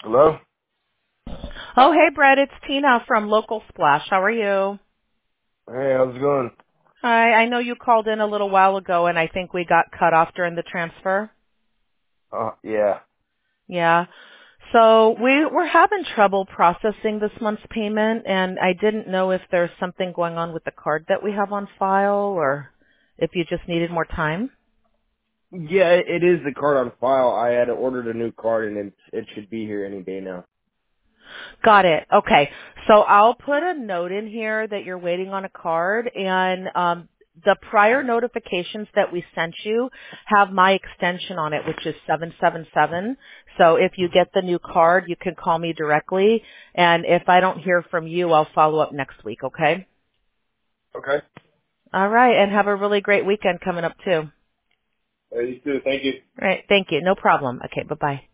Hello? Oh, hey, Brett. It's Tina from Local Splash. How are you? Hey, how's it going? Hi. I know you called in a little while ago, and I think we got cut off during the transfer. Yeah. Yeah. So we're having trouble processing this month's payment, and I didn't know if there's something going on with the card that we have on file, or if you just needed more time. Yeah, it is the card on file. I had ordered a new card and it should be here any day now. Got it. Okay. So I'll put a note in here that you're waiting on a card, and the prior notifications that we sent you have my extension on it, which is 777. So if you get the new card, you can call me directly, and if I don't hear from you, I'll follow up next week, okay? Okay. All right, and have a really great weekend coming up too. You too. Thank you. All right, thank you. No problem. Okay, bye-bye.